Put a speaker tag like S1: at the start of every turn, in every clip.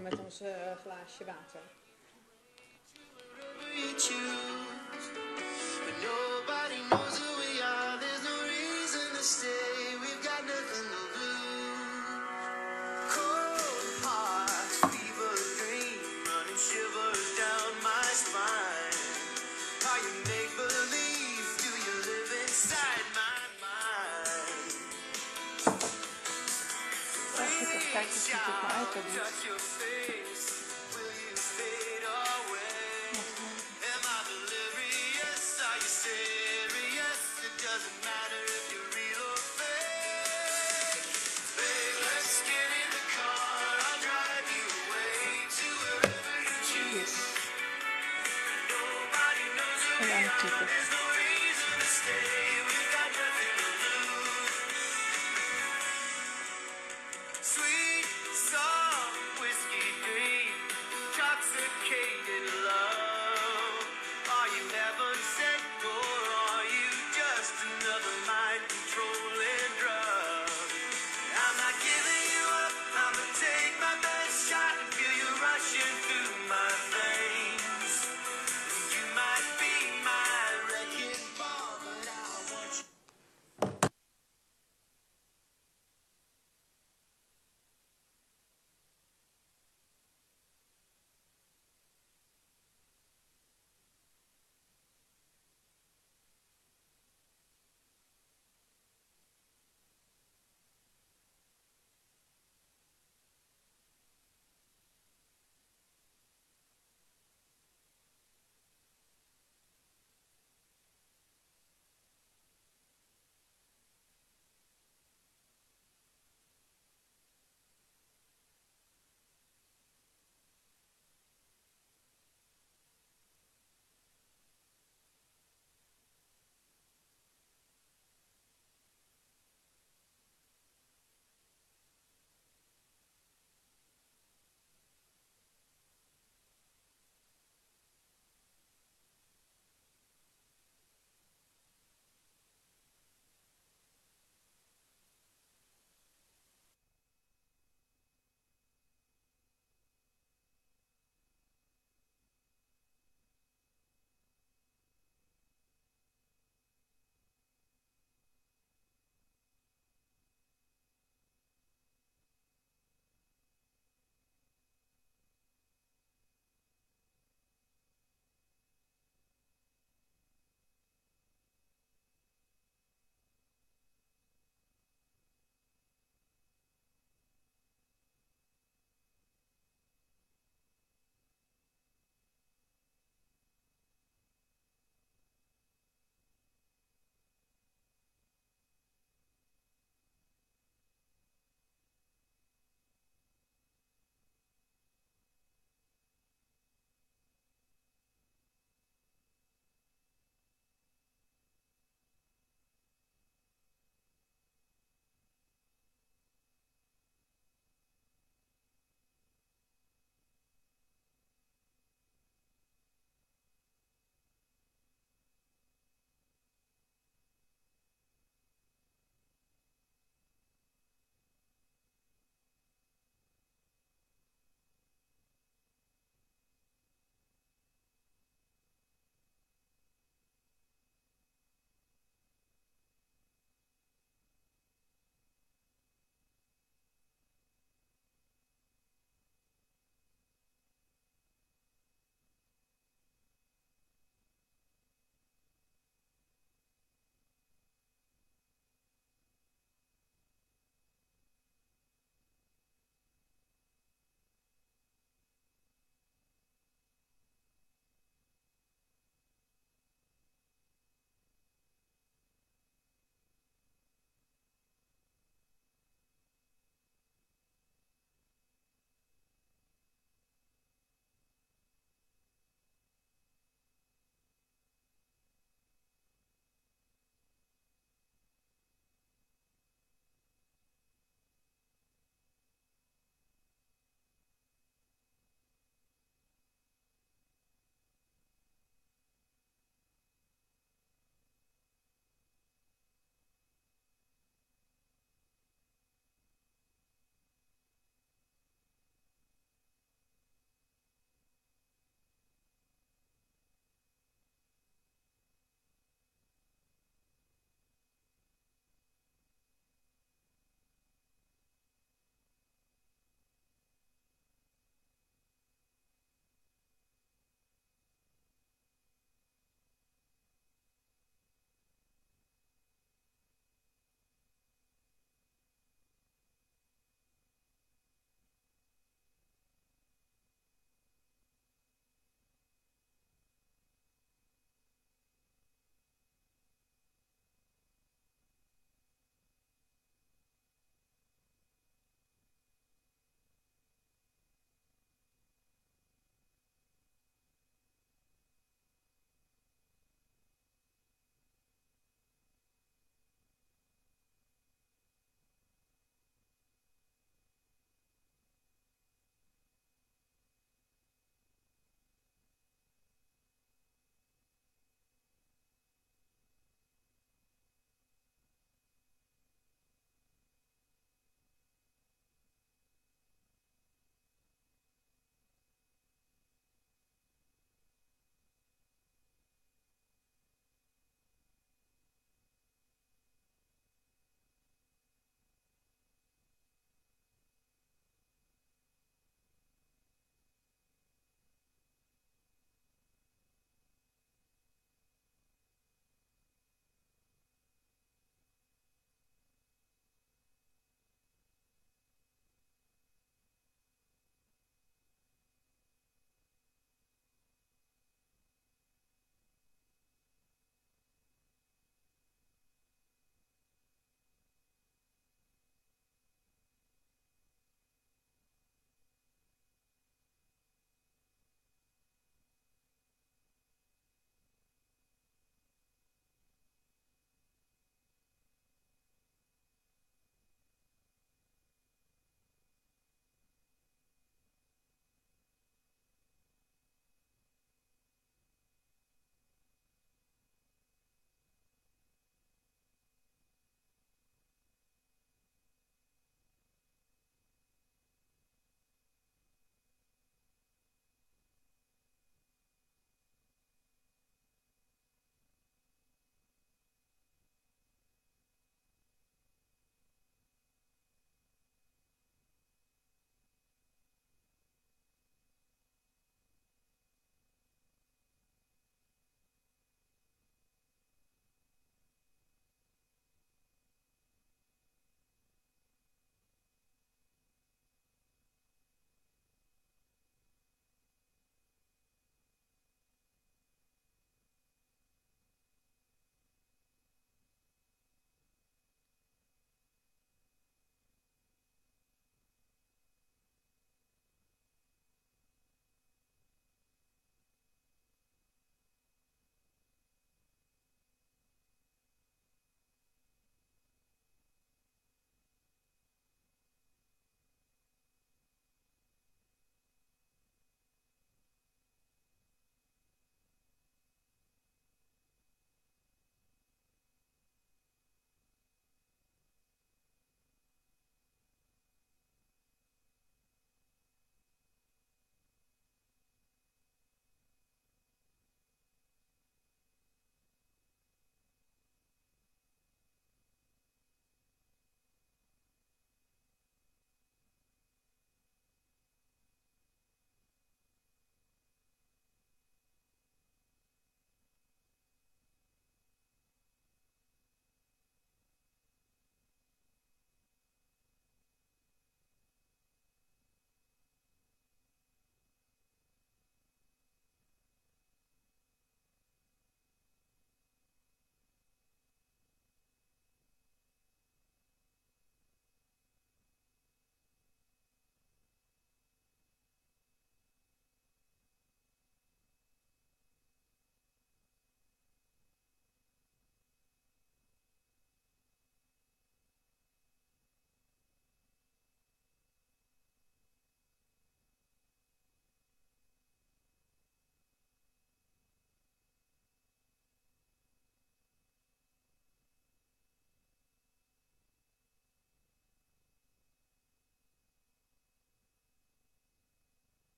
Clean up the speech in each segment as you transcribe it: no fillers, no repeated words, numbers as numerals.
S1: komen met ons glaasje water.
S2: Kijk eens hoe het maar uit doet. En aan het typen.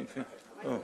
S3: even. Oh.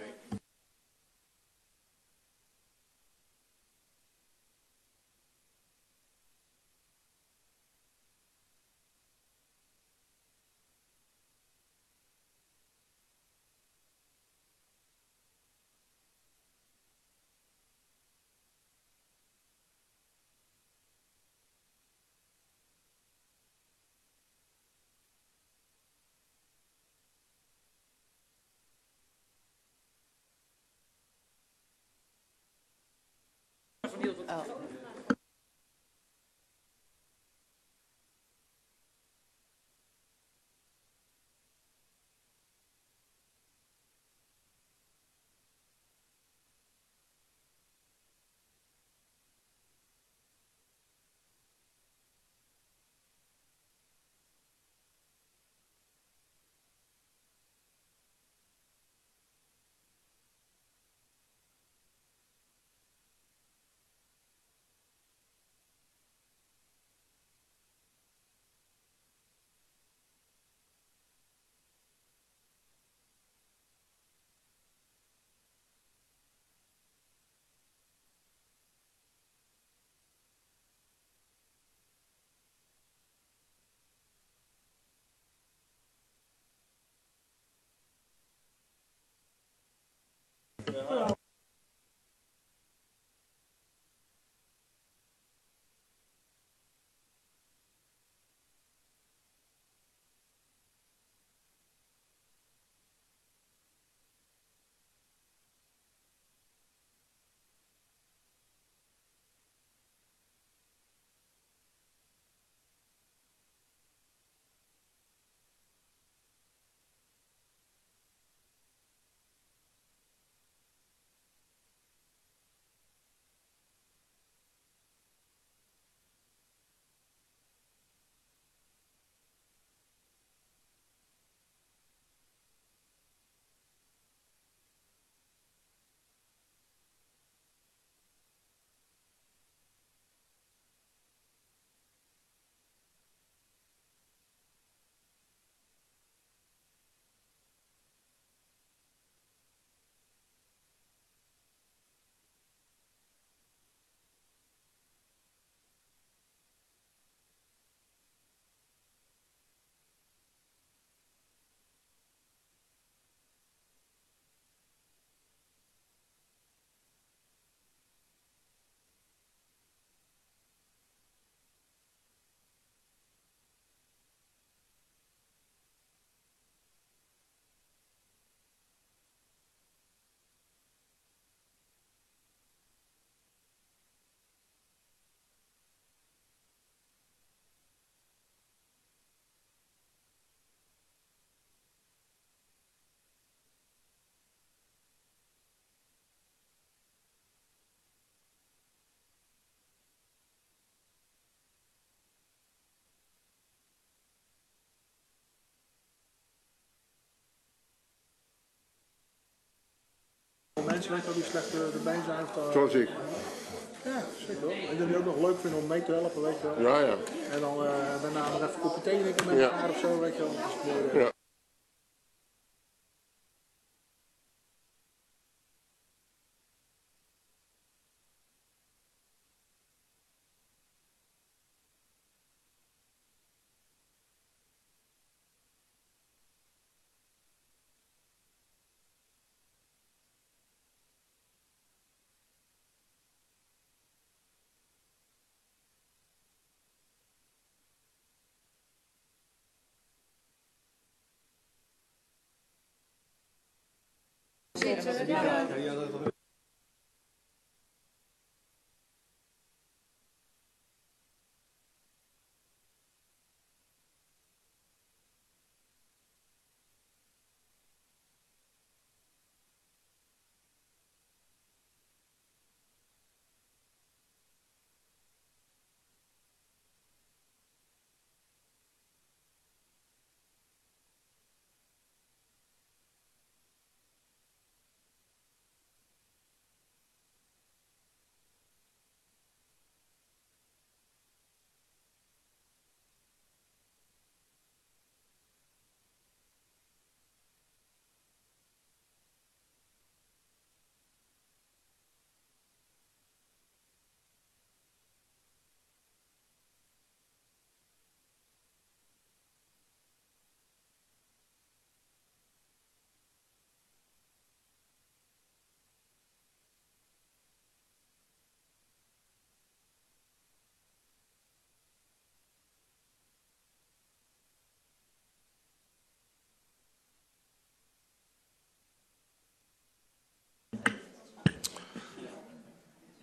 S4: Mensen weet wel die slecht erbij zijn.
S5: Zoals ik.
S4: Ja, zeker wel. En dat die ook nog leuk vinden om mee te helpen, weet je wel.
S5: Ja, ja.
S4: En dan daarna nog even een kopje thee drinken met elkaar of zo, weet je wel. Dus,
S5: Ja.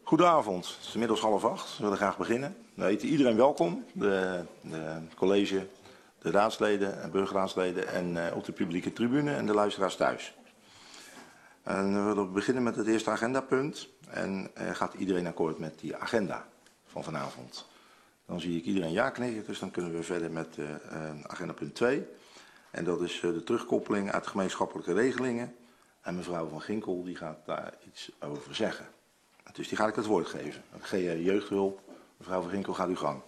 S3: Goedenavond, het is inmiddels 7:30. We willen graag beginnen. We heten iedereen welkom, de college, de raadsleden en burgerraadsleden en op de publieke tribune en de luisteraars thuis. En we willen beginnen met het eerste agendapunt. En gaat iedereen akkoord met die agenda van vanavond? Dan zie ik iedereen ja knikken, dus dan kunnen we verder met agendapunt 2. En dat is de terugkoppeling uit gemeenschappelijke regelingen. En mevrouw Van Ginkel die gaat daar iets over zeggen. Dus die ga ik het woord geven. GR Jeugdhulp, mevrouw Van Ginkel, gaat uw gang.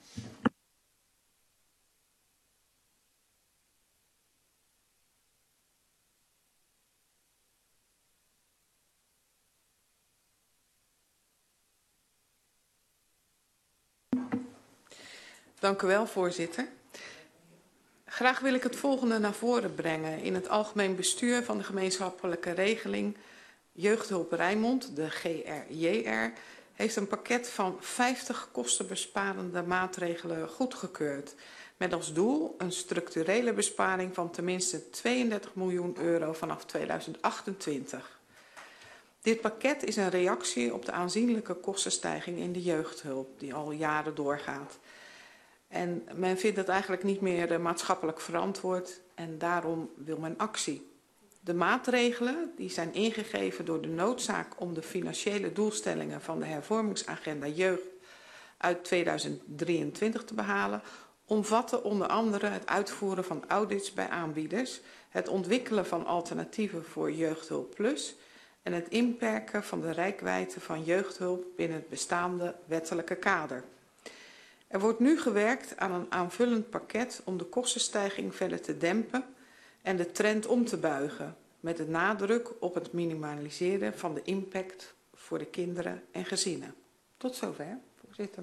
S5: Dank u wel, voorzitter. Graag wil ik het volgende naar voren brengen. In het algemeen bestuur van de gemeenschappelijke regeling Jeugdhulp Rijnmond, de GRJR, heeft een pakket van 50 kostenbesparende maatregelen goedgekeurd. Met als doel een structurele besparing van tenminste 32 miljoen euro vanaf 2028. Dit pakket is een reactie op de aanzienlijke kostenstijging in de jeugdhulp die al jaren doorgaat. En men vindt het eigenlijk niet meer maatschappelijk verantwoord en daarom wil men actie. De maatregelen die zijn ingegeven door de noodzaak om de financiële doelstellingen van de hervormingsagenda jeugd uit 2023 te behalen, omvatten onder andere het uitvoeren van audits bij aanbieders, het ontwikkelen van alternatieven voor Jeugdhulp Plus en het inperken van de reikwijdte van jeugdhulp binnen het bestaande wettelijke kader. Er wordt nu gewerkt aan een aanvullend pakket om de kostenstijging verder te dempen en de trend om te buigen, met de nadruk op het minimaliseren van de impact voor de kinderen en gezinnen. Tot zover, voorzitter.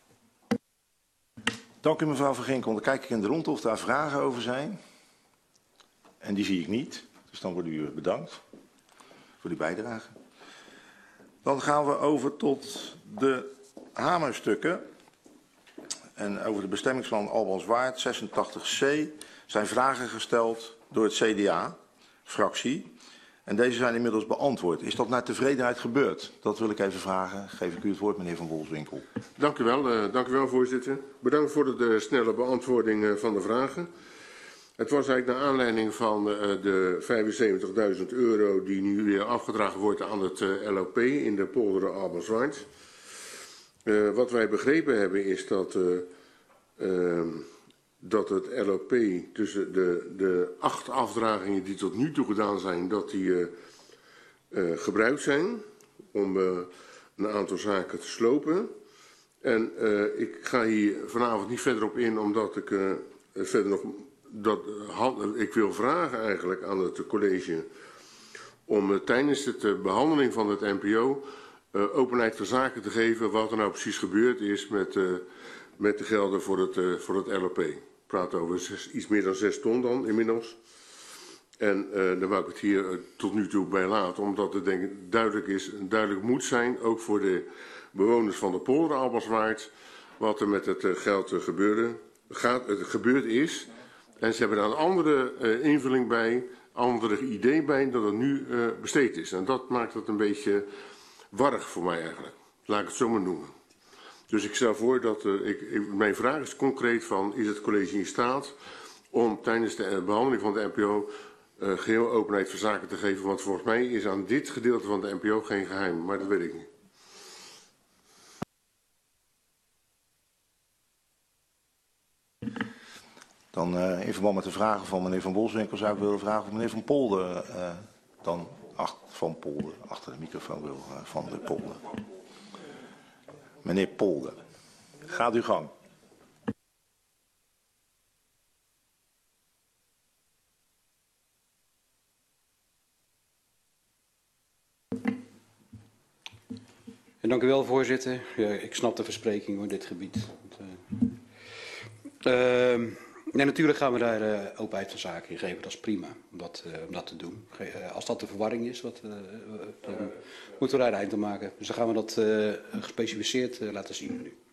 S3: Dank u mevrouw Van Ginkel. Dan kijk ik in de rondte of daar vragen over zijn. En die zie ik niet, dus dan wordt u bedankt voor uw bijdrage. Dan gaan we over tot de hamerstukken. En over de bestemmingsplan Albans-Waard 86C zijn vragen gesteld door het CDA-fractie. En deze zijn inmiddels beantwoord. Is dat naar tevredenheid gebeurd? Dat wil ik even vragen. Geef ik u het woord, meneer Van Wolfswinkel.
S6: Dank u wel, voorzitter. Bedankt voor de snelle beantwoording van de vragen. Het was eigenlijk naar aanleiding van de 75.000 euro die nu weer afgedragen wordt aan het LOP in de polder Albans-Waard. Wat wij begrepen hebben is dat het LOP tussen de 8 afdragingen die tot nu toe gedaan zijn, dat die gebruikt zijn om een aantal zaken te slopen. En ik ga hier vanavond niet verder op in, omdat ik verder nog ik wil vragen eigenlijk aan het college om tijdens de behandeling van het NPO openheid van zaken te geven wat er nou precies gebeurd is met de gelden voor het LOP. Ik praat over iets meer dan 6 ton dan inmiddels. En daar wou ik het hier tot nu toe bij laten, omdat het denk ik duidelijk moet zijn, ook voor de bewoners van de polder Albans-Waard, wat er met het geld gebeurd is. En ze hebben daar een andere invulling bij, andere idee bij dan het nu besteed is. En dat maakt het een beetje warrig voor mij eigenlijk. Laat ik het zo maar noemen. Dus ik stel voor dat mijn vraag is concreet van, is het college in staat om tijdens de behandeling van de NPO geheel openheid van zaken te geven? Want volgens mij is aan dit gedeelte van de NPO geen geheim, maar dat weet ik niet.
S3: Dan in verband met de vragen van meneer Van Wolfswinkel zou ik willen vragen of meneer Van Polder achter de microfoon wil van de Polder. Meneer Polder, gaat uw gang.
S7: En dank u wel, voorzitter. Ja, ik snap de verspreking op dit gebied. Nee, natuurlijk gaan we daar openheid van zaken in geven. Dat is prima om dat te doen. Als dat de verwarring is, dan moeten we daar een eind aan maken. Dus dan gaan we dat gespecificeerd laten zien nu.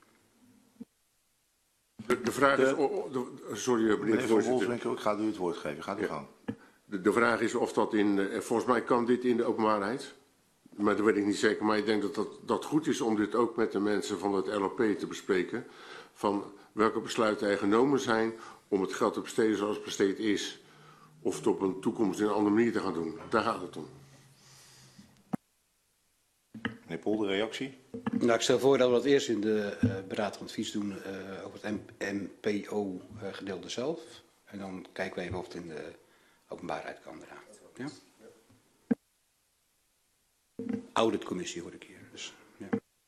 S6: De vraag is... sorry, meneer
S3: Van Wolfswinkel, ik ga u het woord geven. Gaat u gang.
S6: De vraag is of dat volgens mij kan dit in de openbaarheid. maar dat weet ik niet zeker. Maar ik denk dat dat goed is om dit ook met de mensen van het LOP te bespreken. Van welke besluiten er genomen zijn om het geld te besteden zoals het besteed is. Of het op een toekomst in een andere manier te gaan doen. Daar gaat het om.
S3: Meneer Pol, de reactie?
S7: Nou, ik stel voor dat we dat eerst in de beraad van advies doen over het MPO-gedeelte zelf. En dan kijken we even of het in de openbaarheid kan daarna. Ja? Auditcommissie hoor ik hier. Dus, ja.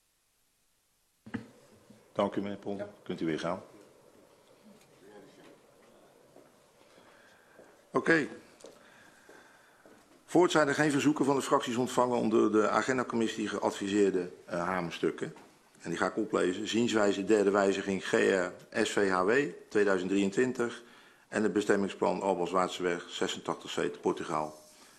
S3: Dank u, meneer Pol. Ja. Kunt u weer gaan. Oké. Voorts zijn er geen verzoeken van de fracties ontvangen om door de agendacommissie geadviseerde hamerstukken. En die ga ik oplezen. Zienswijze derde wijziging GR SVHW 2023 en het bestemmingsplan Albans-Waardseeweg 86C te Portugal.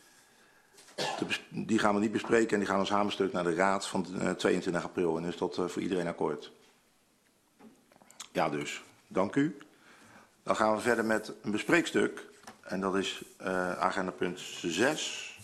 S3: Die gaan we niet bespreken en die gaan als hamerstuk naar de raad van 22 april. En is dat voor iedereen akkoord? Ja dus, dank u. Dan gaan we verder met een bespreekstuk. En dat is agenda punt 6.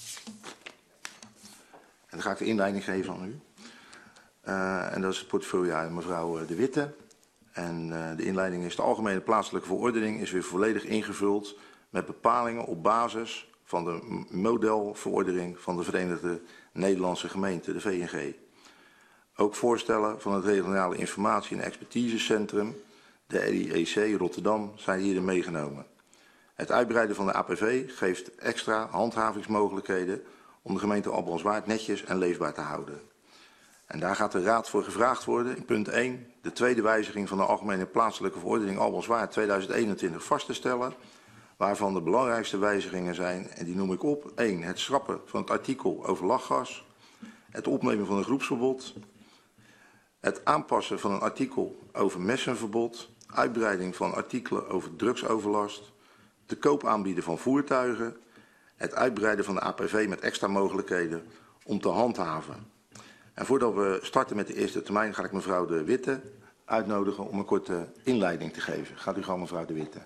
S3: En dan ga ik de inleiding geven aan u. En dat is het portfolio aan mevrouw De Witte. En de inleiding is: de algemene plaatselijke verordening is weer volledig ingevuld met bepalingen op basis van de modelverordening van de Verenigde Nederlandse Gemeenten, de VNG. Ook voorstellen van het Regionale Informatie- en Expertisecentrum, de RIEC Rotterdam, zijn hierin meegenomen. Het uitbreiden van de APV geeft extra handhavingsmogelijkheden om de gemeente Albans-Waard netjes en leefbaar te houden. En daar gaat de Raad voor gevraagd worden in punt 1 de tweede wijziging van de Algemene Plaatselijke Verordening Albans-Waard 2021 vast te stellen, waarvan de belangrijkste wijzigingen zijn, en die noem ik op: 1. Het schrappen van het artikel over lachgas, het opnemen van een groepsverbod, het aanpassen van een artikel over messenverbod, uitbreiding van artikelen over drugsoverlast, te koop aanbieden van voertuigen, het uitbreiden van de APV met extra mogelijkheden om te handhaven. En voordat we starten met de eerste termijn ga ik mevrouw De Witte uitnodigen om een korte inleiding te geven. Gaat u gang, mevrouw De Witte.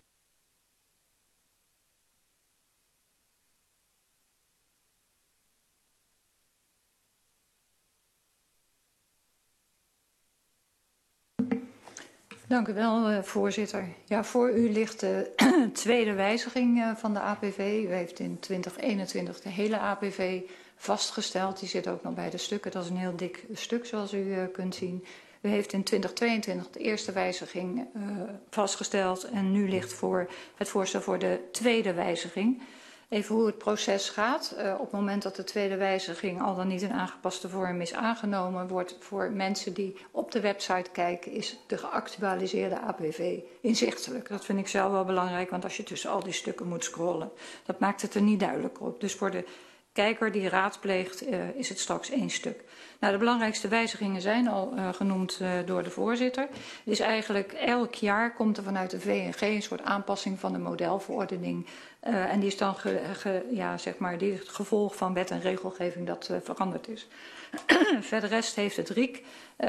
S2: Dank u wel, voorzitter. Ja, voor u ligt de tweede wijziging van de APV. U heeft in 2021 de hele APV vastgesteld. Die zit ook nog bij de stukken. Dat is een heel dik stuk, zoals u kunt zien. U heeft in 2022 de eerste wijziging vastgesteld. En nu ligt voor het voorstel voor de tweede wijziging. Even hoe het proces gaat. Op het moment dat de tweede wijziging al dan niet in aangepaste vorm is aangenomen, wordt voor mensen die op de website kijken, is de geactualiseerde APV inzichtelijk. Dat vind ik zelf wel belangrijk, want als je tussen al die stukken moet scrollen, dat maakt het er niet duidelijk op. Dus voor de kijker die raadpleegt is het straks één stuk. Nou, de belangrijkste wijzigingen zijn al genoemd door de voorzitter. Het is eigenlijk elk jaar komt er vanuit de VNG een soort aanpassing van de modelverordening. En die is dan zeg maar, die het gevolg van wet en regelgeving dat veranderd is. Verder rest heeft het RIEK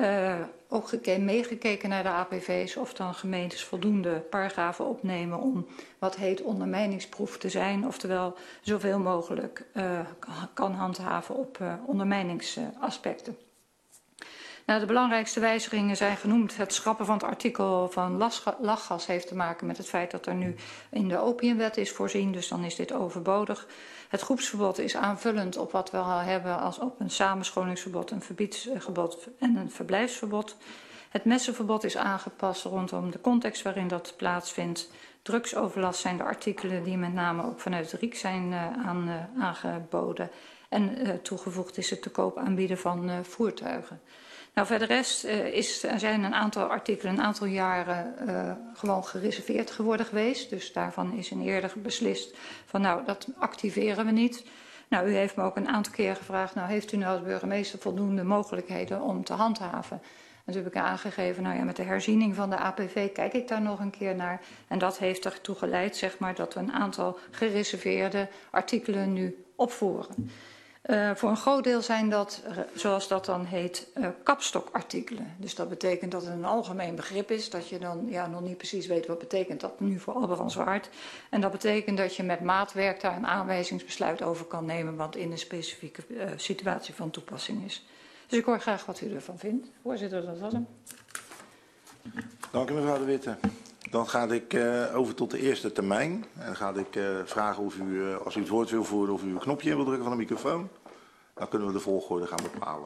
S2: ook meegekeken naar de APV's of dan gemeentes voldoende paragrafen opnemen om wat heet ondermijningsproef te zijn. Oftewel zoveel mogelijk kan handhaven op ondermijningsaspecten. Nou, de belangrijkste wijzigingen zijn genoemd. Het schrappen van het artikel van lachgas heeft te maken met het feit dat er nu in de opiumwet is voorzien. Dus dan is dit overbodig. Het groepsverbod is aanvullend op wat we al hebben als op een samenscholingsverbod, een verbiedsverbod en een verblijfsverbod. Het messenverbod is aangepast rondom de context waarin dat plaatsvindt. Drugsoverlast zijn de artikelen die met name ook vanuit het RIEK zijn aangeboden. En toegevoegd is het te koop aanbieden van voertuigen. Nou, verder rest zijn een aantal artikelen een aantal jaren gewoon gereserveerd geworden geweest. Dus daarvan is een eerder beslist van nou, dat activeren we niet. Nou, u heeft me ook een aantal keer gevraagd, nou heeft u nou als burgemeester voldoende mogelijkheden om te handhaven? En toen heb ik aangegeven, nou ja, met de herziening van de APV kijk ik daar nog een keer naar. En dat heeft ertoe geleid, zeg maar, dat we een aantal gereserveerde artikelen nu opvoeren. Voor een groot deel zijn dat, zoals dat dan heet, kapstokartikelen. Dus dat betekent dat het een algemeen begrip is, dat je dan nog niet precies weet wat betekent dat nu voor Albrandswaard. En dat betekent dat je met maatwerk daar een aanwijzingsbesluit over kan nemen wat in een specifieke situatie van toepassing is. Dus ik hoor graag wat u ervan vindt. Voorzitter, dat was hem.
S3: Dank u mevrouw De Witte. Dan ga ik over tot de eerste termijn. En dan ga ik vragen of u, als u het woord wil voeren, of u een knopje in wil drukken van de microfoon. Dan kunnen we de volgorde gaan bepalen.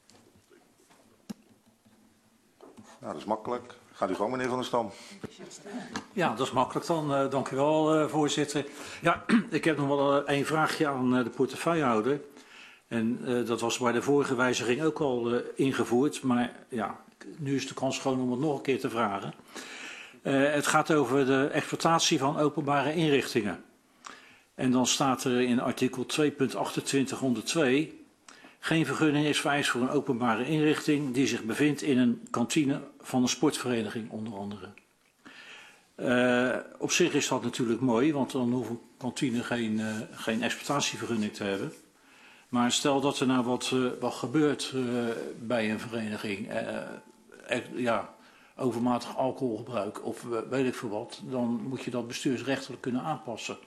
S3: Nou, dat is makkelijk. Gaat u gang, meneer Van der Stam.
S8: Ja, dat is makkelijk dan. Dank u wel, voorzitter. Ja, ik heb nog wel één vraagje aan de portefeuillehouder. En dat was bij de vorige wijziging ook al ingevoerd. Maar ja, nu is de kans gewoon om het nog een keer te vragen. Het gaat over de exploitatie van openbare inrichtingen. En dan staat er in artikel 2.2802... geen vergunning is vereist voor een openbare inrichting die zich bevindt in een kantine van een sportvereniging onder andere. Op zich is dat natuurlijk mooi, want dan hoeft een kantine geen exploitatievergunning te hebben. Maar stel dat er nou wat gebeurt bij een vereniging, overmatig alcoholgebruik of weet ik veel wat, dan moet je dat bestuursrechtelijk kunnen aanpassen.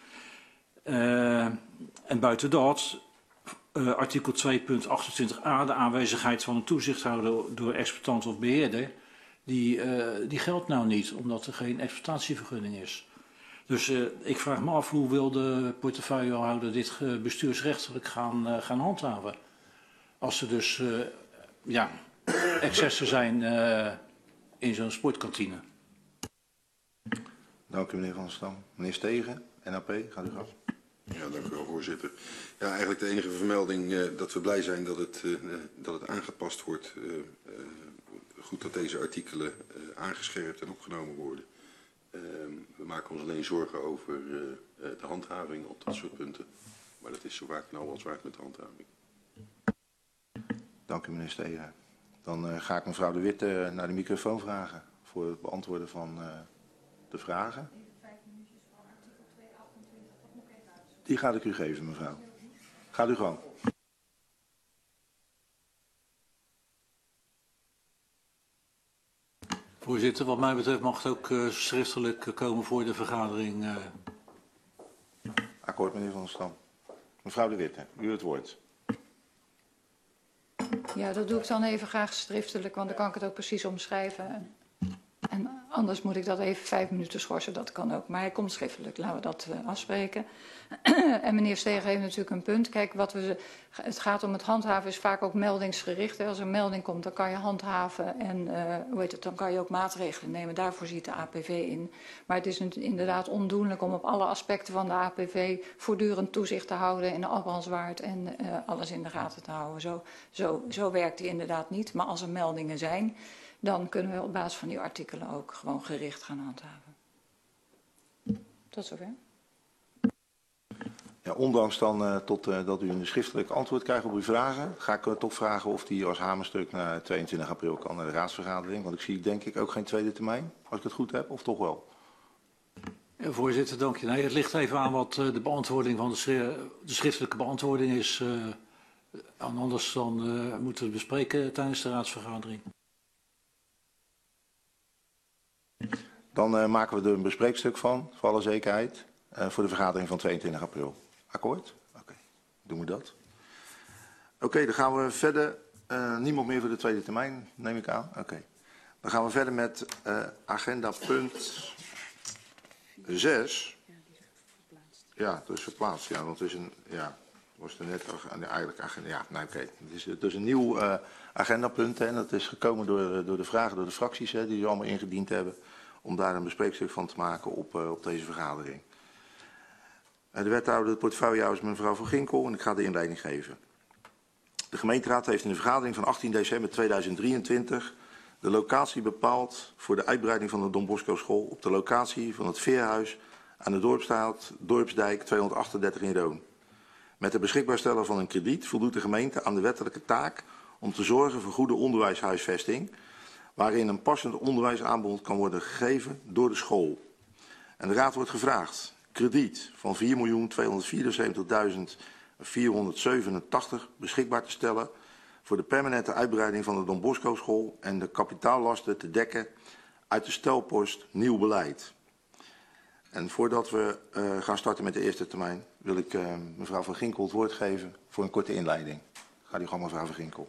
S8: En buiten dat, artikel 2.28a, de aanwezigheid van een toezichthouder door exploitant of beheerder, die geldt nou niet, omdat er geen exploitatievergunning is. Dus ik vraag me af, hoe wil de portefeuillehouder dit bestuursrechtelijk gaan handhaven? Als er dus excessen zijn in zo'n sportkantine.
S3: Dank u, meneer Van der Stam. Meneer Stegen, NAP, gaat u gang.
S9: Ja, dank u wel, voorzitter. Ja, eigenlijk de enige vermelding dat we blij zijn dat het aangepast wordt. Goed dat deze artikelen aangescherpt en opgenomen worden. We maken ons alleen zorgen over de handhaving op dat soort punten. Maar dat is zo vaak nou wel zwaar met de handhaving.
S3: Dank u, meneer Stegen. Dan ga ik mevrouw De Witte naar de microfoon vragen voor het beantwoorden van de vragen. Die ga ik u geven, mevrouw. Gaat u gang.
S8: Voorzitter, wat mij betreft mag het ook schriftelijk komen voor de vergadering.
S3: Akkoord, meneer Van der Stam. Mevrouw De Witte, u het woord.
S2: Ja, dat doe ik dan even graag schriftelijk, want dan kan ik het ook precies omschrijven. En anders moet ik dat even 5 minuten schorsen, dat kan ook. Maar hij komt schriftelijk, laten we dat afspreken. En meneer Stegen heeft natuurlijk een punt. Kijk, het gaat om het handhaven is vaak ook meldingsgericht. Hè. Als er een melding komt, dan kan je handhaven en dan kan je ook maatregelen nemen. Daarvoor ziet de APV in. Maar het is inderdaad ondoenlijk om op alle aspecten van de APV voortdurend toezicht te houden in de Albrandswaard en alles in de gaten te houden. Zo werkt die inderdaad niet. Maar als er meldingen zijn, dan kunnen we op basis van die artikelen ook gewoon gericht gaan handhaven. Tot zover.
S3: Ja, ondanks dan dat u een schriftelijk antwoord krijgt op uw vragen, ga ik toch vragen of die als hamerstuk naar 22 april kan naar de raadsvergadering. Want ik zie denk ik ook geen tweede termijn, als ik het goed heb, of toch wel?
S8: Ja, voorzitter, dank je. Nee, het ligt even aan wat de beantwoording van de schriftelijke beantwoording is. Anders dan moeten we het bespreken tijdens de raadsvergadering.
S3: Dan maken we er een bespreekstuk van, voor alle zekerheid, voor de vergadering van 22 april. Akkoord? Oké, doen we dat. Oké, dan gaan we verder. Niemand meer voor de tweede termijn, neem ik aan. Oké. Dan gaan we verder met agenda punt 6. Ja, dat is verplaatst. Ja, want het is een... Ja, was er net eigenlijk agenda... Ja, nou oké. Het is een nieuw agendapunt en dat is gekomen door de vragen door de fracties die ze allemaal ingediend hebben, om daar een bespreekstuk van te maken op deze vergadering. De wethouder, de portefeuillehouder is mevrouw Van Ginkel en ik ga de inleiding geven. De gemeenteraad heeft in de vergadering van 18 december 2023 de locatie bepaald voor de uitbreiding van de Don Bosco school op de locatie van het Veerhuis aan de Dorpsdijk 238 in Roon. Met het beschikbaar stellen van een krediet voldoet de gemeente aan de wettelijke taak om te zorgen voor goede onderwijshuisvesting, waarin een passend onderwijsaanbod kan worden gegeven door de school. En de raad wordt gevraagd krediet van €4.274.000 487 beschikbaar te stellen voor de permanente uitbreiding van de Don Bosco school en de kapitaallasten te dekken uit de stelpost nieuw beleid. En voordat we gaan starten met de eerste termijn wil ik mevrouw Van Ginkel het woord geven voor een korte inleiding. Ga u gang, mevrouw Van Ginkel.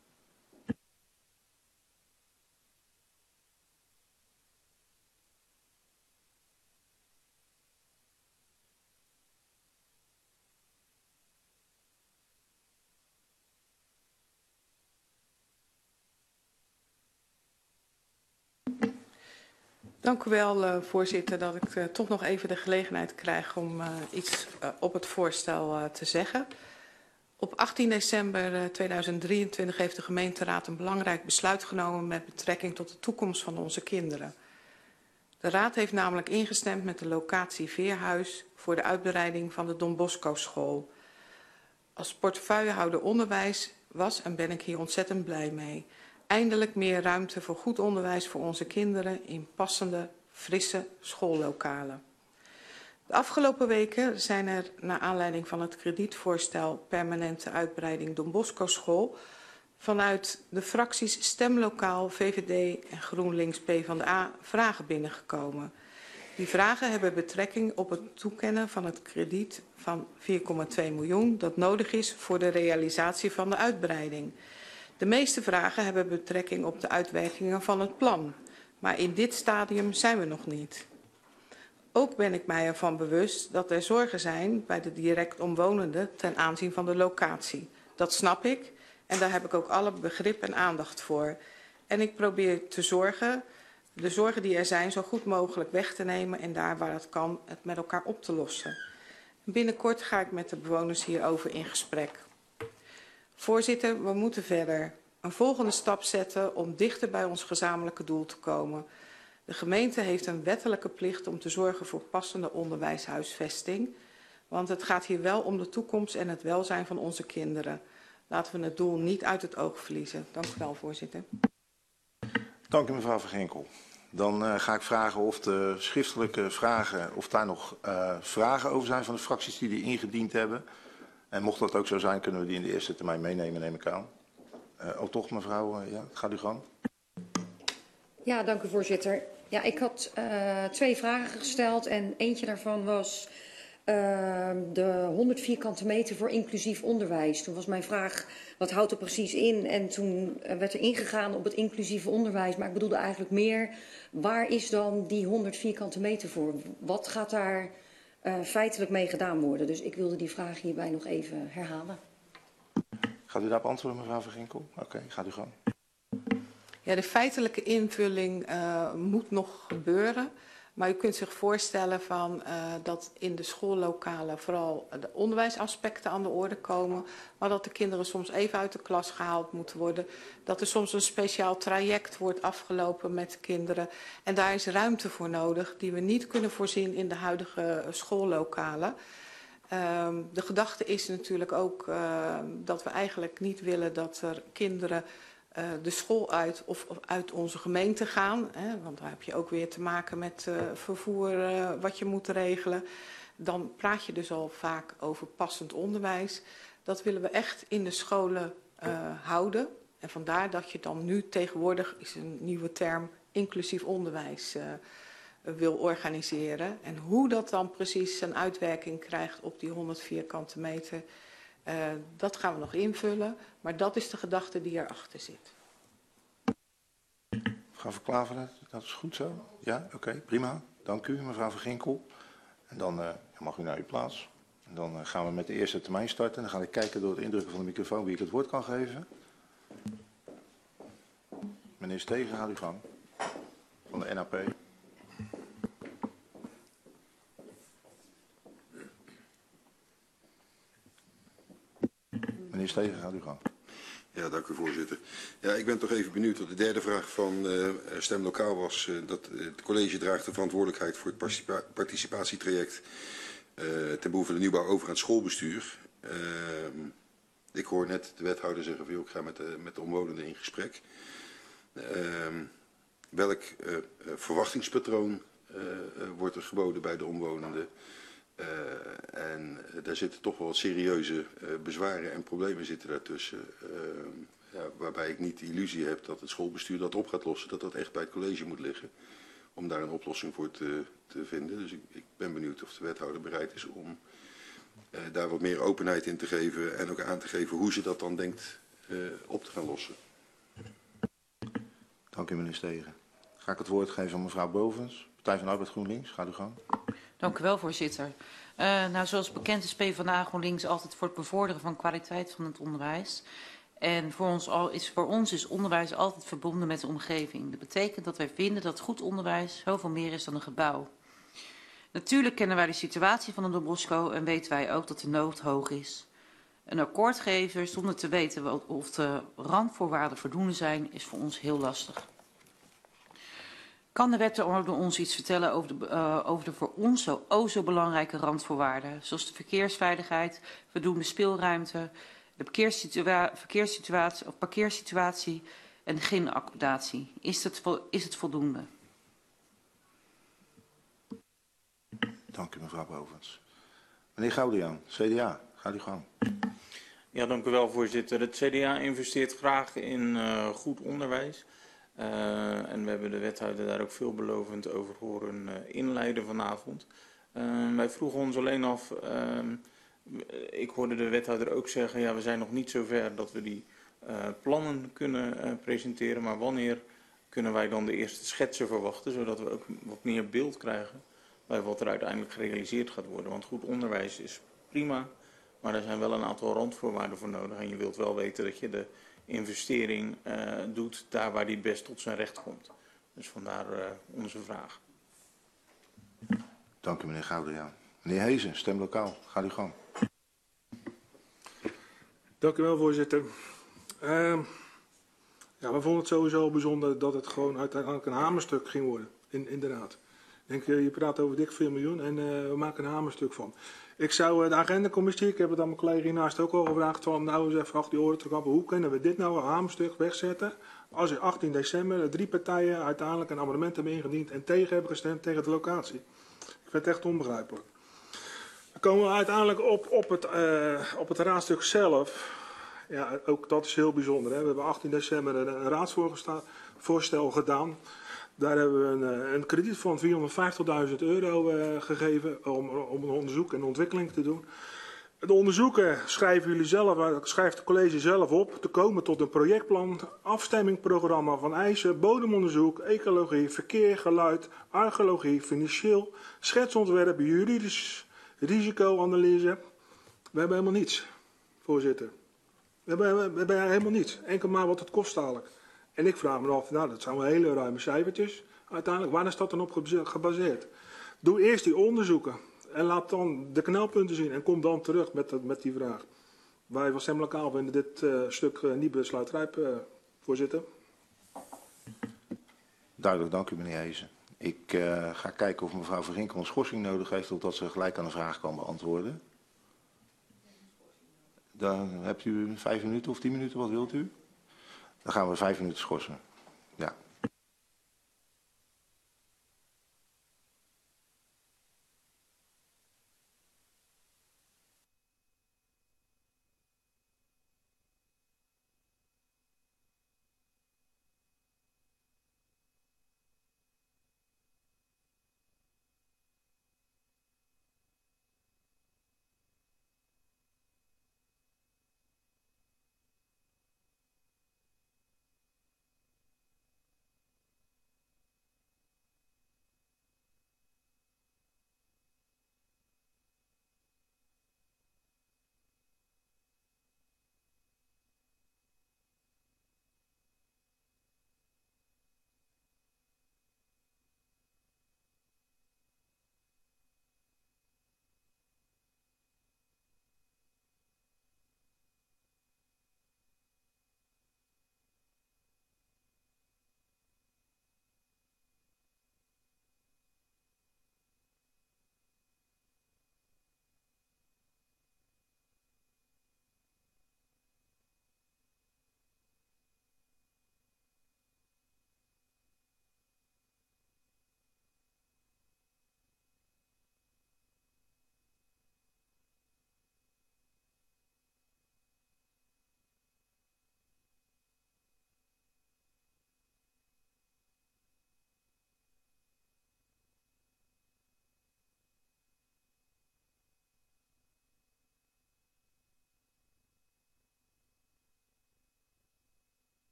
S5: Dank u wel, voorzitter, dat ik toch nog even de gelegenheid krijg om iets op het voorstel te zeggen. Op 18 december 2023 heeft de gemeenteraad een belangrijk besluit genomen met betrekking tot de toekomst van onze kinderen. De raad heeft namelijk ingestemd met de locatie Veerhuis voor de uitbreiding van de Don Bosco school. Als portefeuillehouder onderwijs was en ben ik hier ontzettend blij mee. Eindelijk meer ruimte voor goed onderwijs voor onze kinderen in passende, frisse schoollokalen. De afgelopen weken zijn er, naar aanleiding van het kredietvoorstel permanente uitbreiding Don Bosco school, vanuit de fracties Stemlokaal, VVD en GroenLinks PvdA vragen binnengekomen. Die vragen hebben betrekking op het toekennen van het krediet van 4,2 miljoen dat nodig is voor de realisatie van de uitbreiding. De meeste vragen hebben betrekking op de uitwerkingen van het plan, maar in dit stadium zijn we nog niet. Ook ben ik mij ervan bewust dat er zorgen zijn bij de direct omwonenden ten aanzien van de locatie. Dat snap ik en daar heb ik ook alle begrip en aandacht voor. En ik probeer de zorgen die er zijn zo goed mogelijk weg te nemen en daar waar het kan het met elkaar op te lossen. Binnenkort ga ik met de bewoners hierover in gesprek. Voorzitter, we moeten verder een volgende stap zetten om dichter bij ons gezamenlijke doel te komen. De gemeente heeft een wettelijke plicht om te zorgen voor passende onderwijshuisvesting. Want het gaat hier wel om de toekomst en het welzijn van onze kinderen. Laten we het doel niet uit het oog verliezen. Dank u wel, voorzitter.
S3: Dank u, mevrouw Van Ginkel. Dan ga ik vragen of de schriftelijke vragen, of daar nog vragen over zijn van de fracties die ingediend hebben. En mocht dat ook zo zijn, kunnen we die in de eerste termijn meenemen, neem ik aan. Toch, mevrouw, ja, gaat u gang.
S1: Ja, dank u, voorzitter. Ja, ik had 2 vragen gesteld en eentje daarvan was de 100 vierkante meter voor inclusief onderwijs. Toen was mijn vraag, wat houdt er precies in? En toen werd er ingegaan op het inclusieve onderwijs, maar ik bedoelde eigenlijk meer, waar is dan die 100 vierkante meter voor? Wat gaat daar feitelijk mee gedaan worden? Dus ik wilde die vraag hierbij nog even herhalen.
S3: Gaat u daarop antwoorden, mevrouw Van Ginkel? Oké, gaat u gang.
S5: Ja, de feitelijke invulling moet nog gebeuren. Maar u kunt zich voorstellen dat in de schoollokalen vooral de onderwijsaspecten aan de orde komen. Maar dat de kinderen soms even uit de klas gehaald moeten worden. Dat er soms een speciaal traject wordt afgelopen met de kinderen. En daar is ruimte voor nodig die we niet kunnen voorzien in de huidige schoollokalen. De gedachte is natuurlijk ook dat we eigenlijk niet willen dat er kinderen de school uit of uit onze gemeente gaan. Hè, want daar heb je ook weer te maken met vervoer wat je moet regelen. Dan praat je dus al vaak over passend onderwijs. Dat willen we echt in de scholen houden. En vandaar dat je dan nu tegenwoordig, is een nieuwe term, inclusief onderwijs wil organiseren. En hoe dat dan precies een uitwerking krijgt op die 100 vierkante meter, dat gaan we nog invullen. Maar dat is de gedachte die erachter zit.
S3: Mevrouw Van Klaveren, dat is goed zo? Ja, oké, prima. Dank u, mevrouw Van Ginkel. En dan mag u naar uw plaats. En dan gaan we met de eerste termijn starten. Dan ga ik kijken door het indrukken van de microfoon wie ik het woord kan geven. Meneer Stegen, gaat u gang. Van de NAP. Meneer Stegen, gaat u gang.
S9: Ja, dank u, voorzitter. Ja, ik ben toch even benieuwd. De derde vraag van Stemlokaal was dat het college draagt de verantwoordelijkheid voor het participatietraject ten behoeve van de nieuwbouw over aan het schoolbestuur. Ik hoor net de wethouder zeggen van, ik ga met de omwonenden in gesprek. Welk verwachtingspatroon wordt er geboden bij de omwonenden? En daar zitten toch wel wat serieuze bezwaren en problemen zitten daartussen. Waarbij ik niet de illusie heb dat het schoolbestuur dat op gaat lossen. Dat dat echt bij het college moet liggen. Om daar een oplossing voor te vinden. Dus ik ben benieuwd of de wethouder bereid is om daar wat meer openheid in te geven. En ook aan te geven hoe ze dat dan denkt op te gaan lossen.
S3: Dank u, meneer Stegen. Ga ik het woord geven aan mevrouw Bovens, Partij van de Arbeid GroenLinks. Gaat u gang.
S10: Dank u wel, voorzitter. Zoals bekend is PvdA GroenLinks altijd voor het bevorderen van kwaliteit van het onderwijs. En voor ons is onderwijs altijd verbonden met de omgeving. Dat betekent dat wij vinden dat goed onderwijs zoveel meer is dan een gebouw. Natuurlijk kennen wij de situatie van de Don Bosco en weten wij ook dat de nood hoog is. Een akkoord geven zonder te weten of de randvoorwaarden voldoende zijn, is voor ons heel lastig. Kan de wethouder ons iets vertellen over de voor ons zo belangrijke randvoorwaarden, zoals de verkeersveiligheid, voldoende speelruimte, de parkeersituatie en de gymaccommodatie? Is het voldoende?
S3: Dank u, mevrouw Bovens. Meneer Goudiaan, CDA, gaat u gang.
S11: Ja, dank u wel, voorzitter. Het CDA investeert graag in goed onderwijs. En we hebben de wethouder daar ook veelbelovend over horen inleiden vanavond. Wij vroegen ons alleen af, ik hoorde de wethouder ook zeggen, ja, we zijn nog niet zo ver dat we die plannen kunnen presenteren. Maar wanneer kunnen wij dan de eerste schetsen verwachten, zodat we ook wat meer beeld krijgen bij wat er uiteindelijk gerealiseerd gaat worden. Want goed onderwijs is prima, maar er zijn wel een aantal randvoorwaarden voor nodig. En je wilt wel weten dat je de investering doet daar waar die best tot zijn recht komt. Dus vandaar onze vraag.
S3: Dank u, meneer Goudiaan. Meneer Hezen, stemlokaal, gaat u gang.
S4: Dank u wel, voorzitter. Ja, we vonden het sowieso bijzonder dat het gewoon uiteindelijk een hamerstuk ging worden in de raad. Ik denk, je praat over dik 4 miljoen en we maken een hamerstuk van. Ik zou de agendacommissie, ik heb het aan mijn collega hiernaast ook al gevraagd, van nou eens even achter die oren te kappen, hoe kunnen we dit nou een hamerstuk wegzetten als in 18 december 3 partijen uiteindelijk een amendement hebben ingediend en tegen hebben gestemd tegen de locatie. Ik vind het echt onbegrijpelijk. Dan komen we uiteindelijk op het raadstuk zelf. Ja, ook dat is heel bijzonder. Hè? We hebben 18 december een raadsvoorstel gedaan. Daar hebben we een krediet van €450.000 gegeven om een onderzoek en ontwikkeling te doen. De onderzoeken schrijven jullie zelf, schrijft het college zelf op, te komen tot een projectplan, afstemmingprogramma van eisen, bodemonderzoek, ecologie, verkeer, geluid, archeologie, financieel, schetsontwerp, juridisch, risicoanalyse. We hebben helemaal niets, voorzitter. We hebben helemaal niets. Enkel maar wat het kost dadelijk. En ik vraag me af, nou dat zijn wel hele ruime cijfertjes. Uiteindelijk, waar is dat dan op gebaseerd? Doe eerst die onderzoeken. En laat dan de knelpunten zien. En kom dan terug met die vraag. Wij van Stemlokaal vinden dit stuk niet besluitrijp, voorzitter.
S3: Duidelijk, dank u, meneer Hezen. Ik ga kijken of mevrouw Verginkel een schorsing nodig heeft, opdat ze gelijk aan de vraag kan beantwoorden. Dan hebt u 5 minuten of 10 minuten, wat wilt u? Dan gaan we 5 minuten schorsen. Ja.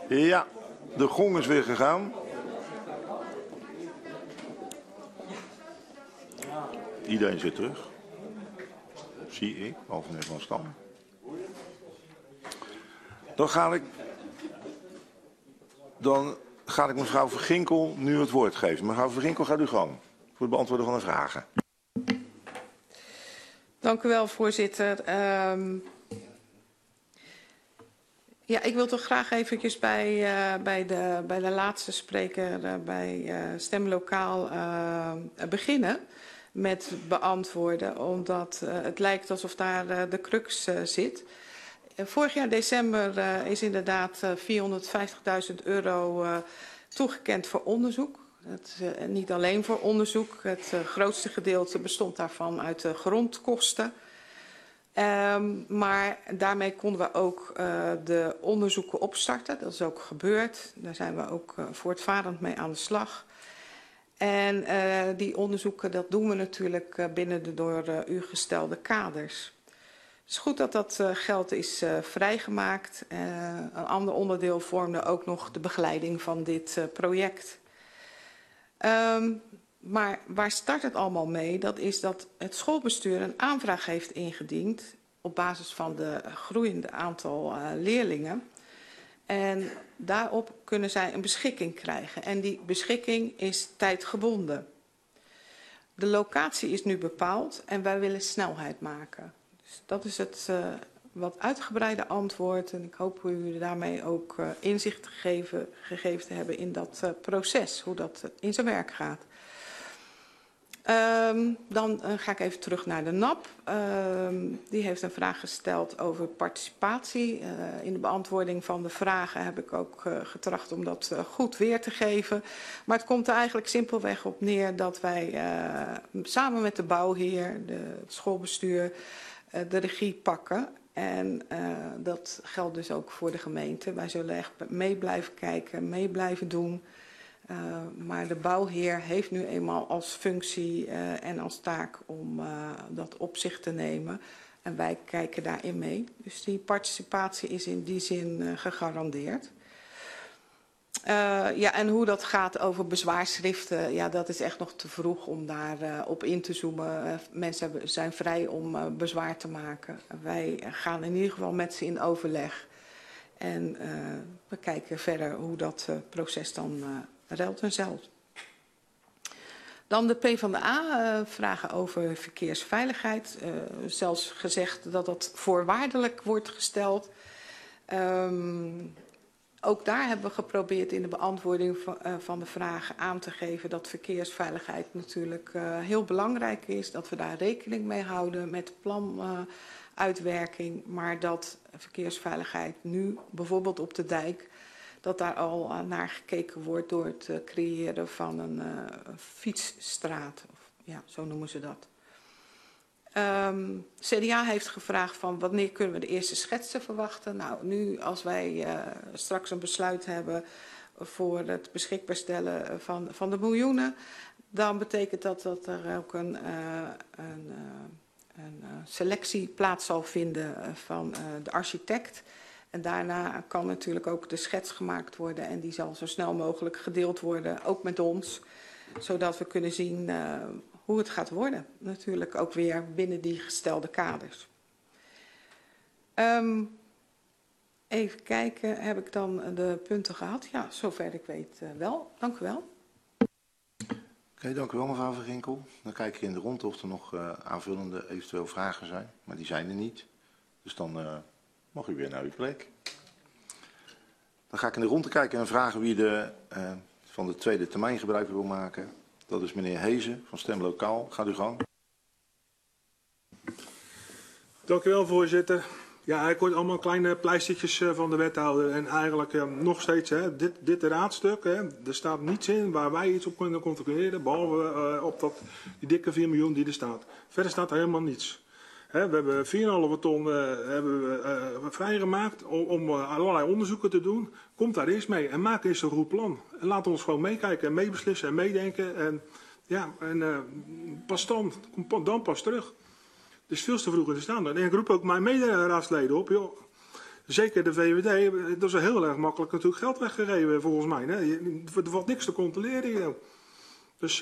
S3: Ja, de gong is weer gegaan. Iedereen zit terug. Zie ik, behalve meneer Van Stam. Dan ga ik mevrouw Verginkel nu het woord geven. Mevrouw Verginkel, gaat u gang voor het beantwoorden van de vragen.
S5: Dank u wel, voorzitter. Ja, ik wil toch graag eventjes bij de laatste spreker bij Stemlokaal beginnen met beantwoorden, omdat het lijkt alsof daar de crux zit. Vorig jaar december is inderdaad €450.000 toegekend voor onderzoek. Niet alleen voor onderzoek. Het grootste gedeelte bestond daarvan uit de grondkosten. Maar daarmee konden we ook de onderzoeken opstarten. Dat is ook gebeurd. Daar zijn we ook voortvarend mee aan de slag. En die onderzoeken, dat doen we natuurlijk binnen de door u gestelde kaders. Het is goed dat dat geld is vrijgemaakt. Een ander onderdeel vormde ook nog de begeleiding van dit project. Maar waar start het allemaal mee? Dat is dat het schoolbestuur een aanvraag heeft ingediend op basis van de groeiende aantal leerlingen. En daarop kunnen zij een beschikking krijgen. En die beschikking is tijdgebonden. De locatie is nu bepaald en wij willen snelheid maken. Dus dat is het wat uitgebreide antwoord. En ik hoop u daarmee ook inzicht gegeven te hebben in dat proces, hoe dat in zijn werk gaat. Dan ga ik even terug naar de NAP. Die heeft een vraag gesteld over participatie. In de beantwoording van de vragen heb ik ook getracht om dat goed weer te geven. Maar het komt er eigenlijk simpelweg op neer dat wij samen met de bouwheer, het schoolbestuur, de regie pakken. En dat geldt dus ook voor de gemeente. Wij zullen echt mee blijven kijken, mee blijven doen. Maar de bouwheer heeft nu eenmaal als functie en als taak om dat op zich te nemen. En wij kijken daarin mee. Dus die participatie is in die zin gegarandeerd. Ja, en hoe dat gaat over bezwaarschriften, ja, dat is echt nog te vroeg om daar op in te zoomen. Mensen zijn vrij om bezwaar te maken. Wij gaan in ieder geval met ze in overleg. En we kijken verder hoe dat proces dan ruilt en zeilt. Dan de PvdA, vragen over verkeersveiligheid. Zelfs gezegd dat dat voorwaardelijk wordt gesteld. Ook daar hebben we geprobeerd in de beantwoording van de vragen aan te geven dat verkeersveiligheid natuurlijk heel belangrijk is. Dat we daar rekening mee houden met planuitwerking. Maar dat verkeersveiligheid nu bijvoorbeeld op de dijk, dat daar al naar gekeken wordt door het creëren van een fietsstraat. Ja, zo noemen ze dat. CDA heeft gevraagd van wanneer kunnen we de eerste schetsen verwachten. Nou, nu als wij straks een besluit hebben voor het beschikbaar stellen van de miljoenen, dan betekent dat er ook een selectie plaats zal vinden van de architect. En daarna kan natuurlijk ook de schets gemaakt worden en die zal zo snel mogelijk gedeeld worden, ook met ons. Zodat we kunnen zien hoe het gaat worden. Natuurlijk ook weer binnen die gestelde kaders. Even kijken, heb ik dan de punten gehad? Ja, zover ik weet wel. Dank u wel.
S3: Oké, dank u wel mevrouw Verginkel. Dan kijk ik in de rondte of er nog aanvullende eventueel vragen zijn. Maar die zijn er niet. Dus dan mag u weer naar uw plek. Dan ga ik in de rondte kijken en vragen wie van de tweede termijn gebruik wil maken. Dat is meneer Hezen van Stemlokaal. Gaat u gang.
S4: Dank u wel, voorzitter. Ja, ik hoor allemaal kleine pleistertjes van de wethouder. En eigenlijk nog steeds, hè, dit raadstuk, hè, er staat niets in waar wij iets op kunnen controleren. Behalve op die dikke 4 miljoen die er staat. Verder staat er helemaal niets. Hè, we hebben 4,5 ton vrijgemaakt om allerlei onderzoeken te doen. Kom daar eens mee en maak eens een goed plan. En laat ons gewoon meekijken en meebeslissen en meedenken. En ja, pas dan pas terug. Het is veel te vroeg in te staan. En ik roep ook mijn mederaadsleden op, joh. Zeker de VVD, dat is heel erg makkelijk natuurlijk geld weggegeven volgens mij. Hè? Er valt niks te controleren hier. Dus,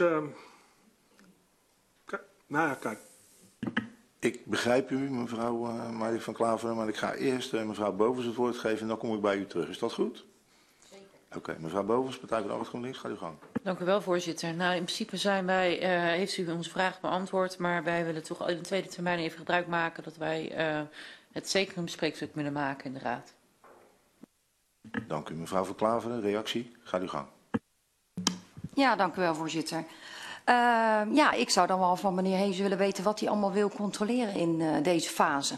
S4: kijk.
S3: Ik begrijp u, mevrouw Marie van Klaveren, maar ik ga eerst mevrouw Bovens het woord geven en dan kom ik bij u terug. Is dat goed? Zeker. Oké, mevrouw Bovens, Partij voor de Arbeid GroenLinks, ga uw gang. Dank
S10: u wel, voorzitter. Nou, in principe zijn wij, heeft u onze vraag beantwoord, maar wij willen toch in de tweede termijn even gebruik maken dat wij het zeker een bespreekstuk willen maken in de Raad.
S3: Dank u, mevrouw van Klaveren. Reactie, ga uw gang.
S1: Ja, dank u wel, voorzitter. Ja, ik zou dan wel van meneer Hezen willen weten wat hij allemaal wil controleren in deze fase.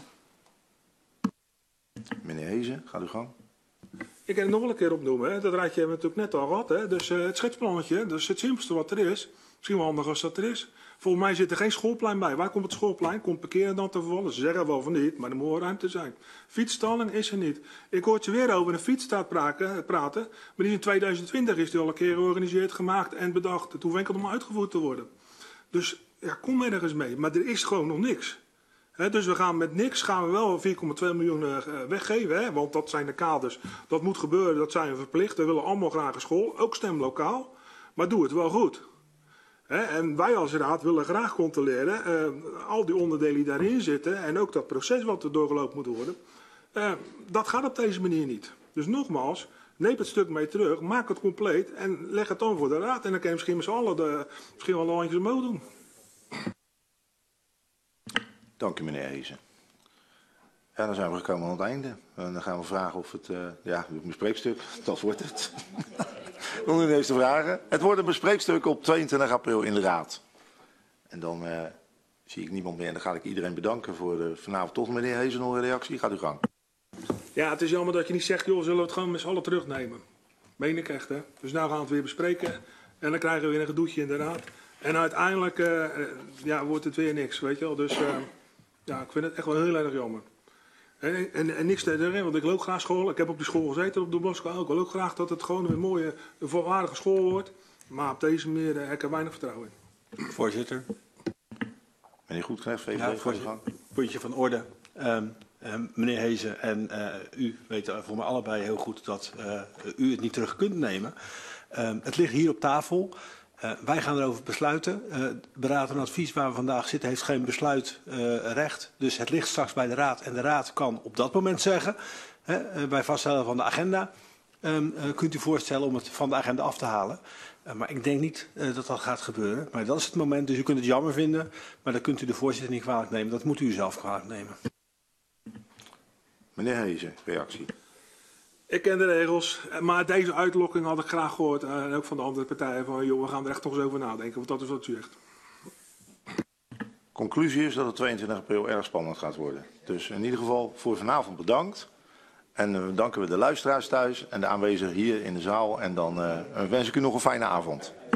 S3: Meneer Hezen, ga uw gang.
S4: Ik kan het nog wel een keer opnoemen. Hè. Dat rijtje hebben we natuurlijk net al gehad. Hè. Dus het schetsplannetje, dat is het simpelste wat er is. Misschien wel handig als dat er is. Volgens mij zit er geen schoolplein bij. Waar komt het schoolplein? Komt parkeren dan te vervallen? Ze zeggen wel van niet, maar er moet wel ruimte zijn. Fietsstalling is er niet. Ik hoor je weer over een fietsstaat praten. Maar die in 2020 is die al een keer georganiseerd, gemaakt en bedacht. Het hoeft enkel om uitgevoerd te worden. Dus ja, kom ergens mee. Maar er is gewoon nog niks. He, dus we gaan met niks wel 4,2 miljoen weggeven. Hè, want dat zijn de kaders. Dat moet gebeuren, dat zijn we verplicht. We willen allemaal graag een school, ook stemlokaal. Maar doe het wel goed. En wij als raad willen graag controleren, al die onderdelen die daarin zitten en ook dat proces wat er doorgelopen moet worden, dat gaat op deze manier niet. Dus nogmaals, neem het stuk mee terug, maak het compleet en leg het dan voor de raad. En dan kan je misschien met z'n allen misschien wel een handje omhoog doen.
S3: Dank u, meneer Hezen. Ja, dan zijn we gekomen aan het einde. En dan gaan we vragen of het, ja, een bespreekstuk, dat wordt het. Om u deze te vragen. Het wordt een bespreekstuk op 22 april in de Raad. En dan zie ik niemand meer en dan ga ik iedereen bedanken voor vanavond toch meneer Hezen nog een reactie. Gaat uw gang.
S4: Ja, het is jammer dat je niet zegt, joh, zullen we het gewoon met z'n allen terugnemen. Meen ik echt, hè. Dus nou gaan we het weer bespreken en dan krijgen we weer een gedoetje in de Raad. En uiteindelijk ja, wordt het weer niks, weet je wel. Dus ja, ik vind het echt wel heel erg jammer. En niks tegen, want ik wil ook graag school. Ik heb op die school gezeten op de Bosco ook. Ik wil ook graag dat het gewoon een mooie, een volwaardige school wordt. Maar op deze manier heb ik er weinig vertrouwen in.
S12: Voorzitter.
S3: Meneer Goedknecht, VVD,
S12: ja, voorzitter. Puntje van orde. Meneer Hezen en u weten voor mij allebei heel goed dat u het niet terug kunt nemen. Het ligt hier op tafel. Wij gaan erover besluiten. Beraad en advies waar we vandaag zitten heeft geen besluitrecht. Dus het ligt straks bij de Raad. En de Raad kan op dat moment zeggen, bij vaststellen van de agenda, kunt u voorstellen om het van de agenda af te halen. Maar ik denk niet dat dat gaat gebeuren. Maar dat is het moment. Dus u kunt het jammer vinden. Maar dat kunt u de voorzitter niet kwalijk nemen. Dat moet u zelf kwalijk nemen.
S3: Meneer Hezen, reactie.
S4: Ik ken de regels, maar deze uitlokking had ik graag gehoord. En ook van de andere partijen van, joh, we gaan er echt nog eens over nadenken. Want dat is wat u zegt.
S3: Conclusie is dat het 22 april erg spannend gaat worden. Dus in ieder geval voor vanavond bedankt. En danken we de luisteraars thuis en de aanwezigen hier in de zaal. En dan wens ik u nog een fijne avond.